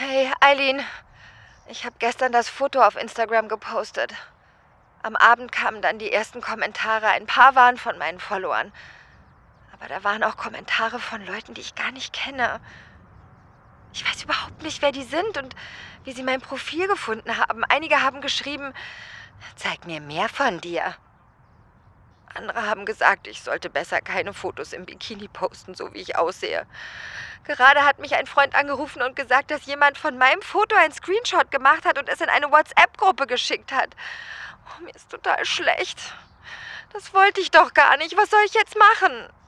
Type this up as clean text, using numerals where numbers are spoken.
Hey, Eileen, ich habe gestern das Foto auf Instagram gepostet. Am Abend kamen dann die ersten Kommentare. Ein paar waren von meinen Followern. Aber da waren auch Kommentare von Leuten, die ich gar nicht kenne. Ich weiß überhaupt nicht, wer die sind und wie sie mein Profil gefunden haben. Einige haben geschrieben, zeig mir mehr von dir. Andere haben gesagt, ich sollte besser keine Fotos im Bikini posten, so wie ich aussehe. Gerade hat mich ein Freund angerufen und gesagt, dass jemand von meinem Foto einen Screenshot gemacht hat und es in eine WhatsApp-Gruppe geschickt hat. Oh, mir ist total schlecht. Das wollte ich doch gar nicht. Was soll ich jetzt machen?